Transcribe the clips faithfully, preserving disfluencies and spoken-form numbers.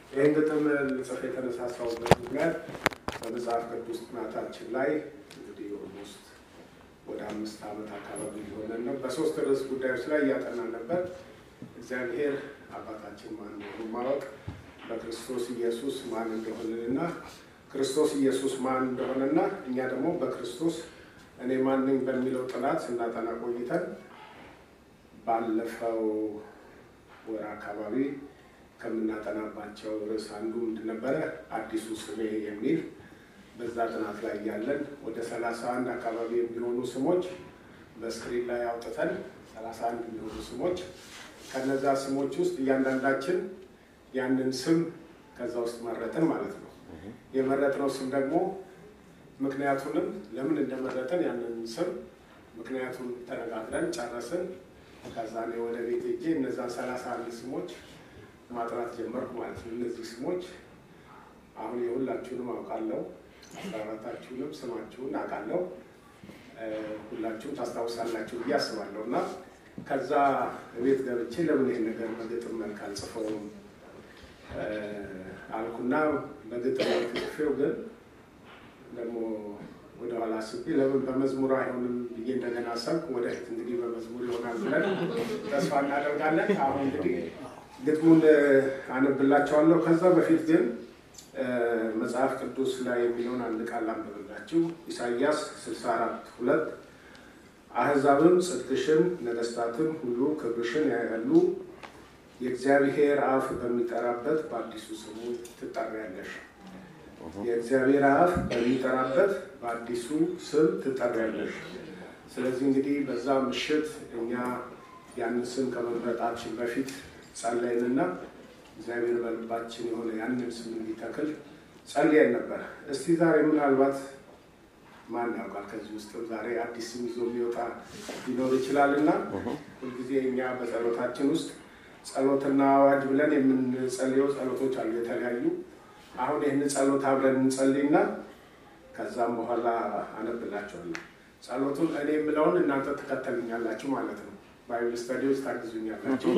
ይህን ግጥም ልጽፍ የተነሳሳሁበት ምክንያት በመጽሐፍ ቅዱስ ጥናታችን ላይ እንግዲህ ኦልሞስት ወደ አምስት ዓመት አካባቢ ሊሆነን ነው። በሶስት ርዕስ ጉዳዮች ላይ እያጠናን ነበር። እግዚአብሔር አባታችን ማን እንደሆነ ማወቅ፣ በክርስቶስ ኢየሱስ ማን እንደሆነና ክርስቶስ ኢየሱስ ማን እንደሆነና እኛ ደግሞ በክርስቶስ እኔ ማን ነኝ በሚለው ጥናት ስናጠና ቆይተን ባለፈው ወር አካባቢ ከምናጠናባቸው ርዕስ አንዱ ምንድን ነበረ? አዲሱ ስሜ የሚል በዛ ጥናት ላይ ያለን ወደ ሰላሳ አንድ አካባቢ የሚሆኑ ስሞች በስክሪን ላይ አውጥተን ሰላሳ አንድ የሚሆኑ ስሞች ከነዛ ስሞች ውስጥ እያንዳንዳችን ያንን ስም ከዛ ውስጥ መረጥን ማለት ነው። የመረጥነው ስም ደግሞ ምክንያቱንም ለምን እንደመረጥን ያንን ስም ምክንያቱን ተነጋግረን ጨረስን። ከዛ ነው ወደ ቤት ሄጄ እነዛ ሰላሳ አንድ ስሞች ማጥራት ጀመርኩ ማለት ነው። እነዚህ ስሞች አሁን የሁላችሁንም አውቃለሁ፣ አራታችሁንም ስማችሁን አውቃለሁ፣ ሁላችሁም ታስታውሳላችሁ ብዬ አስባለሁ። እና ከዛ ቤት ገብቼ ለምን ይሄን ነገር በግጥም መልክ አልጽፈውም አልኩና በግጥም መልክ ጽፌው ግን ደግሞ ወደ ኋላ አስቤ ለምን በመዝሙር አይሆንም ብዬ እንደገና አሰብኩ። ወደፊት እንግዲህ በመዝሙር ይሆናል ብለን ተስፋ እናደርጋለን። አሁን እንግዲህ ግጥሙን አነብላችኋለሁ። ከዛ በፊት ግን መጽሐፍ ቅዱስ ላይ የሚለውን አንድ ቃል አንብብላችሁ። ኢሳይያስ ስልሳ አራት ሁለት አሕዛብም ጽድቅሽን ነገሥታትም ሁሉ ክብርሽን ያያሉ፣ የእግዚአብሔር አፍ በሚጠራበት በአዲሱ ስሙ ትጠሪያለሽ። የእግዚአብሔር አፍ በሚጠራበት በአዲሱ ስም ትጠሪያለሽ። ስለዚህ እንግዲህ በዛ ምሽት እኛ ያንን ስም ከመምረጣችን በፊት ጸለይንና እግዚአብሔር በልባችን የሆነ ያንን ስም እንዲተክል ጸልየን ነበር። እስቲ ዛሬ ምናልባት ማን ያውቃል ከዚህ ውስጥ ዛሬ አዲስ ስም ይዞ የሚወጣ ሊኖር ይችላልና ሁልጊዜ እኛ በጸሎታችን ውስጥ ጸሎትና አዋጅ ብለን የምንጸልየው ጸሎቶች አሉ የተለያዩ። አሁን ይህን ጸሎት አብረን እንጸልይና ከዛም በኋላ አነብላችኋለሁ። ጸሎቱን እኔ የምለውን እናንተ ተከተሉኛላችሁ ማለት ነው። ባይብል ስታዲዎች ታግዙኛላችሁ።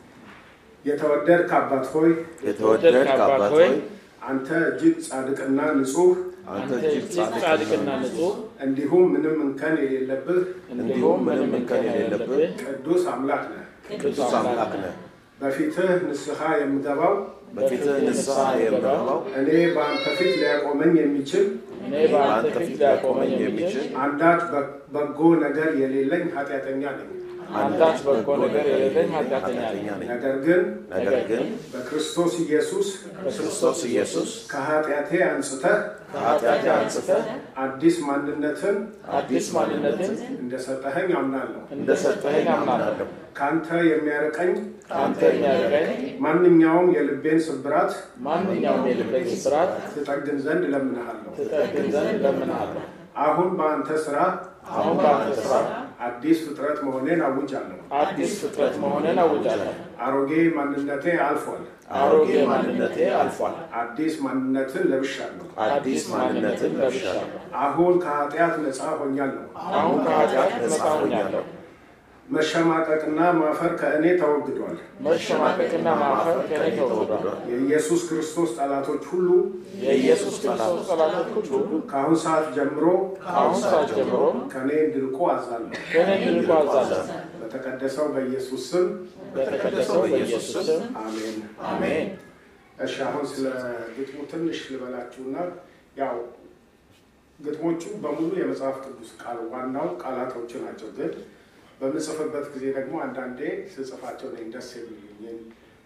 የተወደድክ አባት ሆይ የተወደድክ አባት ሆይ አንተ እጅግ ጻድቅና ንጹህ አንተ እጅግ ጻድቅና ንጹህ እንዲሁም ምንም እንከን የሌለብህ እንዲሁም ምንም እንከን የሌለብህ ቅዱስ አምላክ ነህ ቅዱስ አምላክ ነህ። በፊትህ ንስሐ የምገባው በፊትህ ንስሐ የምገባው እኔ በአንተ ፊት ሊያቆመኝ የሚችል እኔ በአንተ ፊት ሊያቆመኝ የሚችል አንዳች በጎ ነገር የሌለኝ ኃጢአተኛ ነኝ። አንዳች በጎ ነገር የሌለኝ ኃጢአተኛ ነኝ። ነገር ግን ነገር ግን በክርስቶስ ኢየሱስ በክርስቶስ ኢየሱስ ከኃጢአቴ አንጽተህ ከኃጢአቴ አንጽተህ አዲስ ማንነትን አዲስ ማንነትን እንደሰጠኸኝ አምናለሁ እንደሰጠኸኝ አምናለሁ። ካንተ የሚያርቀኝ ካንተ የሚያርቀኝ ማንኛውም የልቤን ስብራት ማንኛውም የልቤን ስብራት ትጠግን ዘንድ እለምንሃለሁ። ትጠግን ዘንድ እለምንሃለሁ። አሁን በአንተ ሥራ አሁን በአንተ ሥራ አዲስ ፍጥረት መሆኔን አውጃለሁ። አዲስ ፍጥረት መሆኔን አውጃለሁ። አሮጌ ማንነቴ አልፏል። አሮጌ ማንነቴ አልፏል። አዲስ ማንነትን ለብሻለሁ። አዲስ ማንነትን ለብሻለሁ። አሁን ከኃጢአት ነፃ ሆኛለሁ። አሁን ከኃጢአት ነፃ ሆኛለሁ። መሸማቀቅና ማፈር ከእኔ ተወግዷል። መሸማቀቅና ማፈር ከእኔ ተወግዷል። የኢየሱስ ክርስቶስ ጠላቶች ሁሉ የኢየሱስ ክርስቶስ ጠላቶች ሁሉ ከአሁን ሰዓት ጀምሮ ከአሁን ሰዓት ጀምሮ ከእኔ እንዲርቁ አዛለሁ። ከእኔ እንዲርቁ አዛለሁ። በተቀደሰው በኢየሱስ ስም በተቀደሰው በኢየሱስ ስም አሜን አሜን። እሺ አሁን ስለ ግጥሙ ትንሽ ልበላችሁና ያው ግጥሞቹ በሙሉ የመጽሐፍ ቅዱስ ቃል ዋናው ቃላቶቹ ናቸው። ግን በምጽፍበት ጊዜ ደግሞ አንዳንዴ ስጽፋቸው ነኝ ደስ የሚሉኝ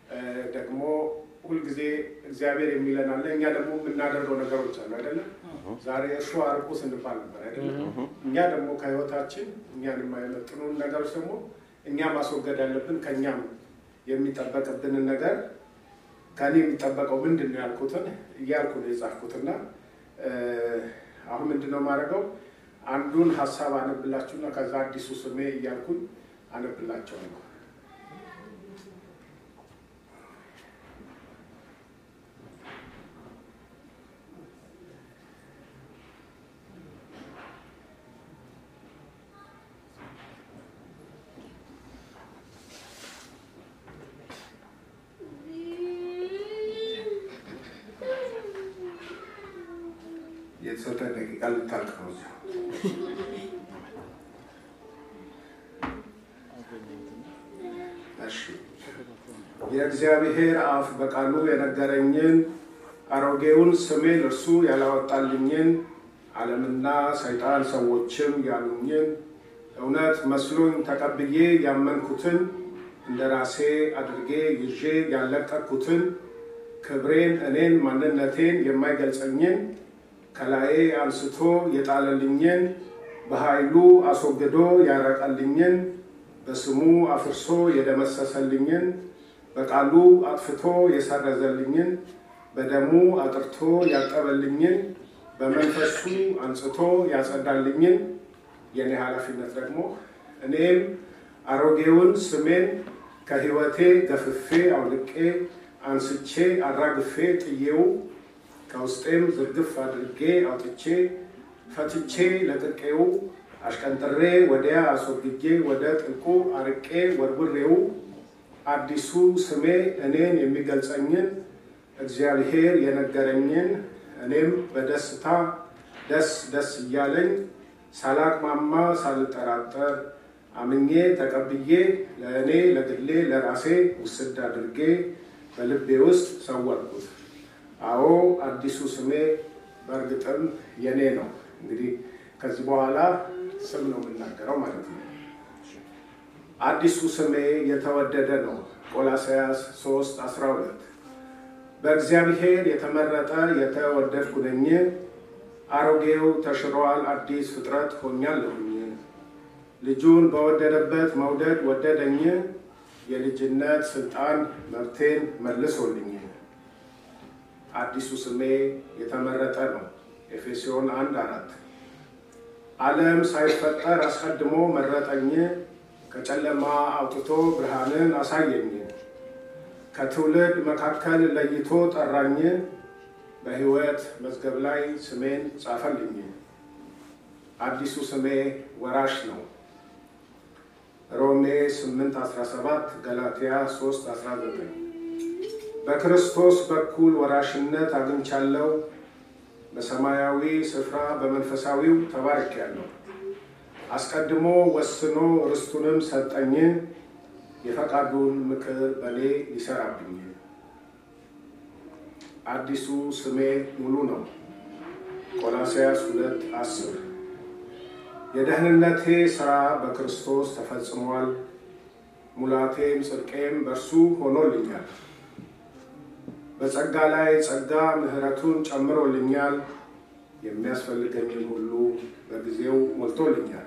ደግሞ ሁልጊዜ እግዚአብሔር የሚለን አለ፣ እኛ ደግሞ የምናደርገው ነገሮች አሉ አይደለ? ዛሬ እርሾ አርቁ ስንባል ነበር አይደለ? እኛ ደግሞ ከህይወታችን እኛን የማይመጥኑን ነገሮች ደግሞ እኛ ማስወገድ ያለብን ከኛም የሚጠበቅብንን ነገር ከኔ የሚጠበቀው ምንድን ነው ያልኩትን እያልኩ ነው የጻፍኩትና አሁን ምንድነው ማድረገው አንዱን ሐሳብ አነብላችሁና ከዛ አዲሱ ስሜ እያልኩኝ አነብላችኋለሁ። የተሰጠ ደቂቃ ልታልቅ ነው። እሺ የእግዚአብሔር አፍ በቃሉ የነገረኝን አሮጌውን ስሜን እርሱ ያላወጣልኝን ዓለምና ሰይጣን ሰዎችም ያሉኝን እውነት መስሎኝ ተቀብዬ ያመንኩትን እንደራሴ አድርጌ ይዤ ያለቀኩትን ክብሬን እኔን ማንነቴን የማይገልጸኝን ከላዬ አንስቶ የጣለልኝን በኃይሉ አስወግዶ ያረቀልኝን በስሙ አፍርሶ የደመሰሰልኝን በቃሉ አጥፍቶ የሰረዘልኝን በደሙ አጥርቶ ያጠበልኝን በመንፈሱ አንጽቶ ያጸዳልኝን የኔ ኃላፊነት ደግሞ እኔም አሮጌውን ስሜን ከህይወቴ ገፍፌ አውልቄ አንስቼ አራግፌ ጥዬው ከውስጤም ዝርግፍ አድርጌ አውጥቼ ፈትቼ ለቅቄው አሽቀንጥሬ ወዲያ አስወግጄ ወደ ጥልቁ አርቄ ወርውሬው አዲሱ ስሜ እኔን የሚገልጸኝን እግዚአብሔር የነገረኝን እኔም በደስታ ደስ ደስ እያለኝ ሳላቅማማ ሳልጠራጠር አምኜ ተቀብዬ ለእኔ ለግሌ ለራሴ ውስድ አድርጌ በልቤ ውስጥ ሰወርኩት። አዎ አዲሱ ስሜ በእርግጥም የኔ ነው። እንግዲህ ከዚህ በኋላ ስም ነው የምናገረው ማለት ነው። አዲሱ ስሜ የተወደደ ነው። ቆላስይስ ሶስት አስራ ሁለት በእግዚአብሔር የተመረጠ የተወደድኩ ነኝ፣ አሮጌው ተሽሯል፣ አዲስ ፍጥረት ሆኛለሁኝ። ልጁን በወደደበት መውደድ ወደደኝ፣ የልጅነት ስልጣን መብቴን መልሶልኝ። አዲሱ ስሜ የተመረጠ ነው። ኤፌሶን አንድ አራት ዓለም ሳይፈጠር አስቀድሞ መረጠኝ፣ ከጨለማ አውጥቶ ብርሃንን አሳየኝ። ከትውልድ መካከል ለይቶ ጠራኝ፣ በሕይወት መዝገብ ላይ ስሜን ጻፈልኝ። አዲሱ ስሜ ወራሽ ነው። ሮሜ ስምንት አስራ ሰባት ገላትያ ሶስት አስራ ዘጠኝ በክርስቶስ በኩል ወራሽነት አግኝቻለሁ፣ በሰማያዊ ስፍራ በመንፈሳዊው ተባርኬያለሁ። አስቀድሞ ወስኖ ርስቱንም ሰጠኝ፣ የፈቃዱን ምክር በኔ ሊሰራብኝ። አዲሱ ስሜ ሙሉ ነው። ቆላስይስ ሁለት አስር የደህንነቴ ሥራ በክርስቶስ ተፈጽሟል፣ ሙላቴም ጽድቄም በእርሱ ሆኖልኛል። በጸጋ ላይ ጸጋ ምሕረቱን ጨምሮልኛል፣ የሚያስፈልገኝን ሁሉ በጊዜው ሞልቶልኛል።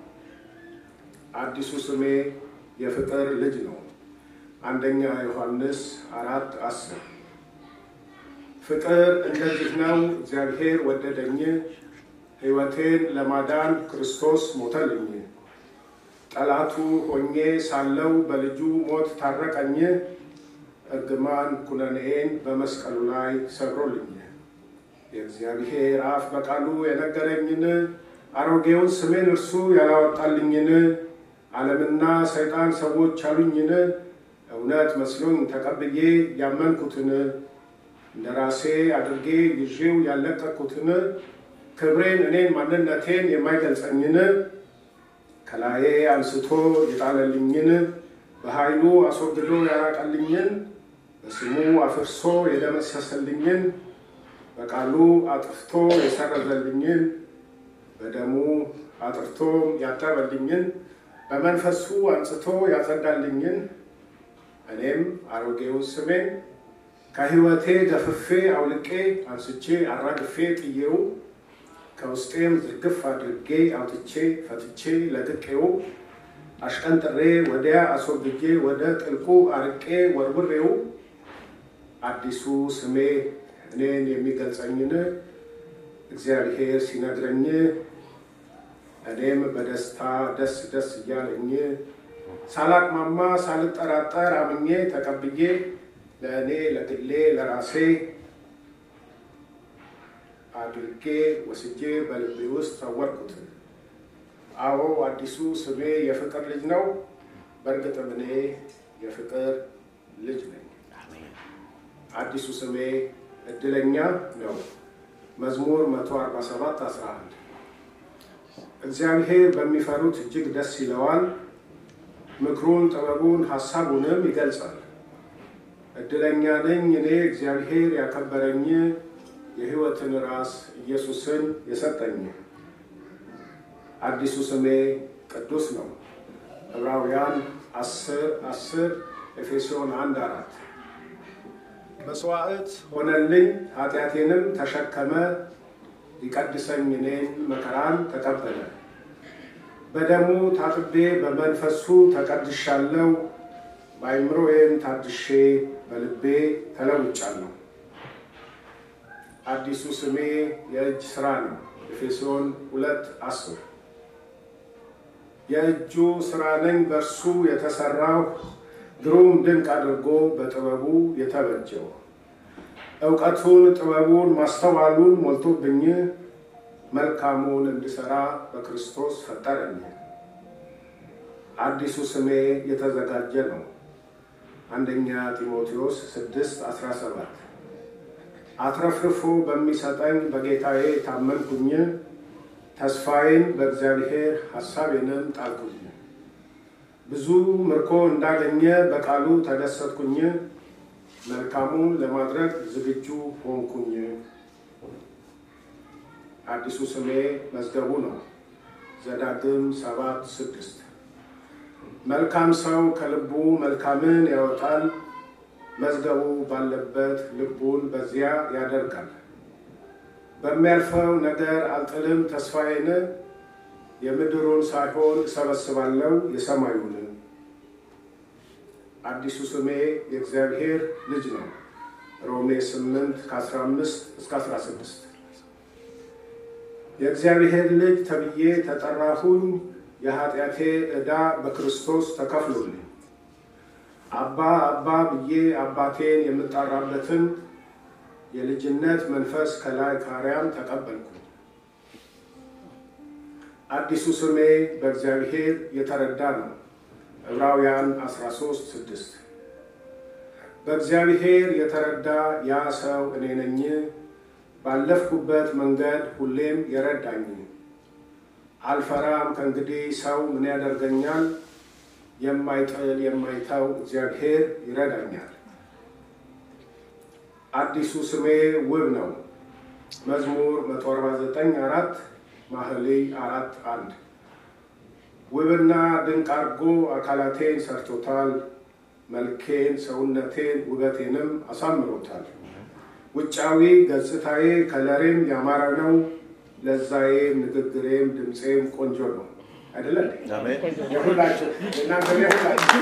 አዲሱ ስሜ የፍቅር ልጅ ነው። አንደኛ ዮሐንስ አራት አስር ፍቅር እንደዚህ ነው፣ እግዚአብሔር ወደደኝ፣ ሕይወቴን ለማዳን ክርስቶስ ሞተልኝ። ጠላቱ ሆኜ ሳለው በልጁ ሞት ታረቀኝ፣ እርግማን ኩነኔን በመስቀሉ ላይ ሰብሮልኝ። የእግዚአብሔር አፍ በቃሉ የነገረኝን አሮጌውን ስሜን እርሱ ያላወጣልኝን ዓለምና ሰይጣን ሰዎች አሉኝን እውነት መስሎኝ ተቀብዬ ያመንኩትን እንደራሴ አድርጌ ይዤው ያለቀኩትን ክብሬን እኔን ማንነቴን የማይገልጸኝን ከላዬ አንስቶ የጣለልኝን በኃይሉ አስወግዶ ያራቀልኝን በስሙ አፍርሶ የደመሰሰልኝን በቃሉ አጥፍቶ የሰረዘልኝን በደሙ አጥርቶ ያጠበልኝን በመንፈሱ አንጽቶ ያጸዳልኝን እኔም አሮጌውን ስሜን ከሕይወቴ ገፍፌ አውልቄ አንስቼ አራግፌ ጥዬው ከውስጤም ዝርግፍ አድርጌ አውጥቼ ፈትቼ ለቅቄው አሽቀንጥሬ ወዲያ አስወግጄ ወደ ጥልቁ አርቄ ወርውሬው አዲሱ ስሜ እኔን የሚገልጸኝን እግዚአብሔር ሲነግረኝ እኔም በደስታ ደስ ደስ እያለኝ ሳላቅማማ ሳልጠራጠር አምኜ ተቀብዬ ለእኔ ለግሌ ለራሴ አድርጌ ወስጄ በልቤ ውስጥ ሰወርኩት። አዎ አዲሱ ስሜ የፍቅር ልጅ ነው። በእርግጥም እኔ የፍቅር ልጅ ነኝ። አዲሱ ስሜ እድለኛ ነው። መዝሙር መቶ አርባ ሰባት አስራ አንድ እግዚአብሔር በሚፈሩት እጅግ ደስ ይለዋል ምክሩን ጥበቡን ሐሳቡንም ይገልጻል እድለኛ ነኝ እኔ እግዚአብሔር ያከበረኝ የሕይወትን ራስ ኢየሱስን የሰጠኝ አዲሱ ስሜ ቅዱስ ነው ዕብራውያን አስር አስር ኤፌሶን አንድ አራት መስዋዕት ሆነልኝ ኃጢአቴንም ተሸከመ ሊቀድሰኝ እኔን መከራን ተቀበለ በደሙ ታጥቤ በመንፈሱ ተቀድሻለሁ በአእምሮዬም ታድሼ በልቤ ተለውጫለሁ አዲሱ ስሜ የእጅ ሥራ ነው ኤፌሶን ሁለት አስር የእጁ ሥራ ነኝ በእርሱ የተሰራው ግሩም ድንቅ አድርጎ በጥበቡ የተበጀው ዕውቀቱን ጥበቡን ማስተዋሉን ሞልቶብኝ መልካሙን እንድሠራ በክርስቶስ ፈጠረኝ አዲሱ ስሜ የተዘጋጀ ነው አንደኛ ጢሞቴዎስ ስድስት አስራ ሰባት አትረፍርፎ በሚሰጠኝ በጌታዬ ታመንኩኝ ተስፋዬን በእግዚአብሔር ሐሳቤንም ጣልኩኝ ብዙ ምርኮ እንዳገኘ በቃሉ ተደሰትኩኝ መልካሙን ለማድረግ ዝግጁ ሆንኩኝ አዲሱ ስሜ መዝገቡ ነው ዘዳግም ሰባት ስድስት መልካም ሰው ከልቡ መልካምን ያወጣል መዝገቡ ባለበት ልቡን በዚያ ያደርጋል በሚያልፈው ነገር አልጥልም ተስፋዬን የምድሩን ሳይሆን ሰበስባለሁ የሰማዩን አዲሱ ስሜ የእግዚአብሔር ልጅ ነው ሮሜ ስምንት ከአስራ አምስት እስከ አስራ ስድስት የእግዚአብሔር ልጅ ተብዬ ተጠራሁኝ የኃጢአቴ ዕዳ በክርስቶስ ተከፍሎልኝ አባ አባ ብዬ አባቴን የምጠራበትን የልጅነት መንፈስ ከላይ ከአርያም ተቀበልኩ አዲሱ ስሜ በእግዚአብሔር የተረዳ ነው ዕብራውያን አስራ ሦስት ስድስት በእግዚአብሔር የተረዳ ያ ሰው እኔ ነኝ ባለፍኩበት መንገድ ሁሌም የረዳኝ አልፈራም ከእንግዲህ ሰው ምን ያደርገኛል የማይጥል የማይተው እግዚአብሔር ይረዳኛል አዲሱ ስሜ ውብ ነው መዝሙር መቶ አርባ ዘጠኝ አራት ማህሌይ አራት አንድ ውብና ድንቅ አድርጎ አካላቴን ሰርቶታል መልኬን ሰውነቴን ውበቴንም አሳምሮታል ውጫዊ ገጽታዬ ከለሬም ያማረ ነው ለዛዬ ንግግሬም ድምጼም ቆንጆ ነው አይደለ አሜን ይሁላችሁ እናንተ ይሁላችሁ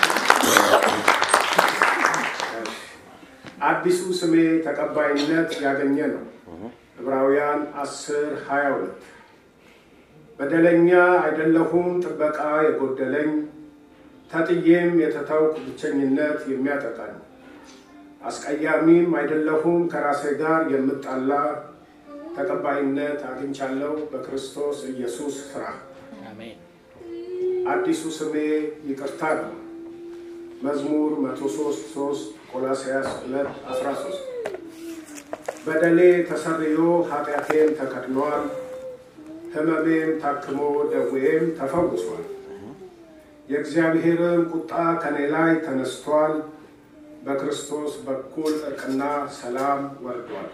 አዲሱ ስሜ ተቀባይነት ያገኘ ነው ዕብራውያን አስር ሃያ ሁለት በደለኛ አይደለሁም ጥበቃ የጎደለኝ ተጥዬም የተተውኩ ብቸኝነት የሚያጠቃኝ አስቀያሚም አይደለሁም ከራሴ ጋር የምጣላ ተቀባይነት አግኝቻለሁ በክርስቶስ ኢየሱስ ሥራ አሜን አዲሱ ስሜ ይቅርታ ነው መዝሙር መቶ ሦስት ሦስት ቆላስይስ ሁለት አስራ ሦስት በደሌ ተሰርዮ ኃጢአቴም ተከድኗል ህመሜም ታክሞ ደዌም ተፈውሷል የእግዚአብሔርም ቁጣ ከኔ ላይ ተነስቷል በክርስቶስ በኩል እርቅና ሰላም ወርዷል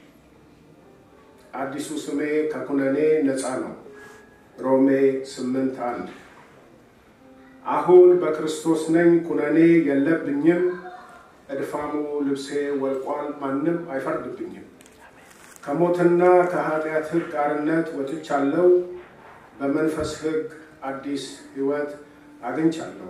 አዲሱ ስሜ ከኩነኔ ነፃ ነው ሮሜ ስምንት አንድ አሁን በክርስቶስ ነኝ ኩነኔ የለብኝም እድፋሙ ልብሴ ወልቋል ማንም አይፈርድብኝም ከሞትና ከኃጢአት ሕግ አርነት ወጥቻለሁ በመንፈስ ሕግ አዲስ ሕይወት አግኝቻለሁ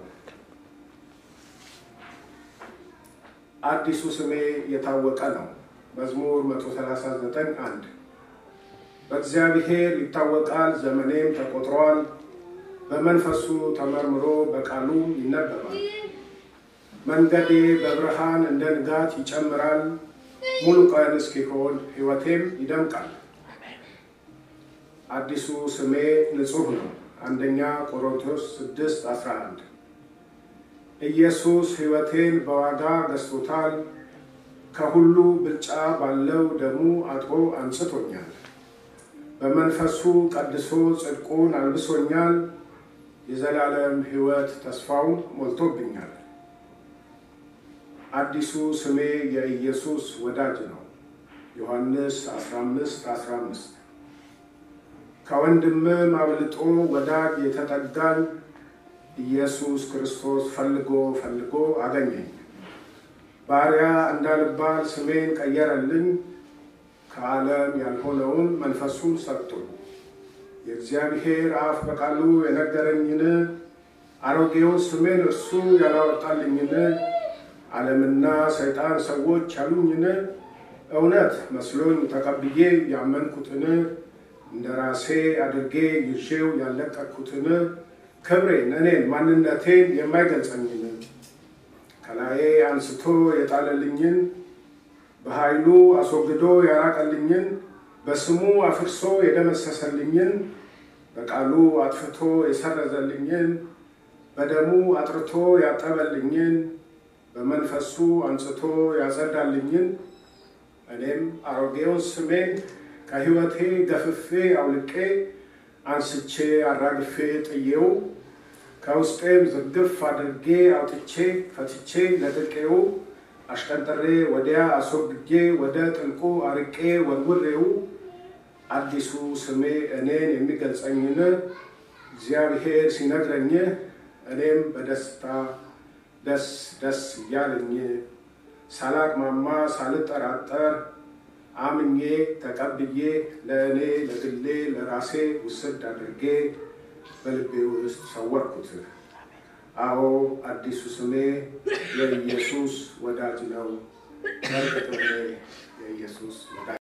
አዲሱ ስሜ የታወቀ ነው መዝሙር መቶ ሰላሳ ዘጠኝ አንድ በእግዚአብሔር ይታወቃል ዘመኔም ተቆጥሯል በመንፈሱ ተመርምሮ በቃሉ ይነበባል መንገዴ በብርሃን እንደ ንጋት ይጨምራል ሙሉ ቀን እስኪሆን ሕይወቴም ይደምቃል አዲሱ ስሜ ንጹህ ነው አንደኛ ቆሮንቶስ ስድስት አስራ አንድ ኢየሱስ ሕይወቴን በዋጋ ገዝቶታል ከሁሉ ብልጫ ባለው ደሙ አጥቦ አንጽቶኛል። በመንፈሱ ቀድሶ ጽድቁን አልብሶኛል። የዘላለም ሕይወት ተስፋውን ሞልቶብኛል። አዲሱ ስሜ የኢየሱስ ወዳጅ ነው። ዮሐንስ አስራ አምስት አስራ አምስት ከወንድምም አብልጦ ወዳጅ የተጠጋኝ ኢየሱስ ክርስቶስ ፈልጎ ፈልጎ አገኘኝ። ባሪያ እንዳልባል ስሜን ቀየረልኝ። ከዓለም ያልሆነውን መንፈሱን ሰጥቶኝ የእግዚአብሔር አፍ በቃሉ የነገረኝን አሮጌውን ስሜን እርሱ ያላወጣልኝን ዓለምና ሰይጣን ሰዎች ያሉኝን እውነት መስሎኝ ተቀብዬ ያመንኩትን እንደራሴ አድርጌ ይዤው ያለቀኩትን ክብሬን እኔን ማንነቴን የማይገልጸኝን ከላዬ አንስቶ የጣለልኝን በኃይሉ አስወግዶ ያራቀልኝን በስሙ አፍርሶ የደመሰሰልኝን በቃሉ አጥፍቶ የሰረዘልኝን በደሙ አጥርቶ ያጠበልኝን በመንፈሱ አንጽቶ ያጸዳልኝን እኔም አሮጌውን ስሜን ከሕይወቴ ገፍፌ አውልቄ አንስቼ አራግፌ ጥዬው ከውስጤም ዝግፍ አድርጌ አውጥቼ ፈትቼ ለጥቄው አሽቀንጥሬ ወዲያ አስወግጄ ወደ ጥልቁ አርቄ ወርውሬው አዲሱ ስሜ እኔን የሚገልጸኝን እግዚአብሔር ሲነግረኝ እኔም በደስታ ደስ ደስ እያለኝ ሳላቅማማ ሳልጠራጠር አምኜ ተቀብዬ ለእኔ ለግሌ ለራሴ ውስድ አድርጌ በልቤ ውስጥ ሰወርኩት። አዎ አዲሱ ስሜ የኢየሱስ ወዳጅ ነው። በርግጥ የኢየሱስ ወዳጅ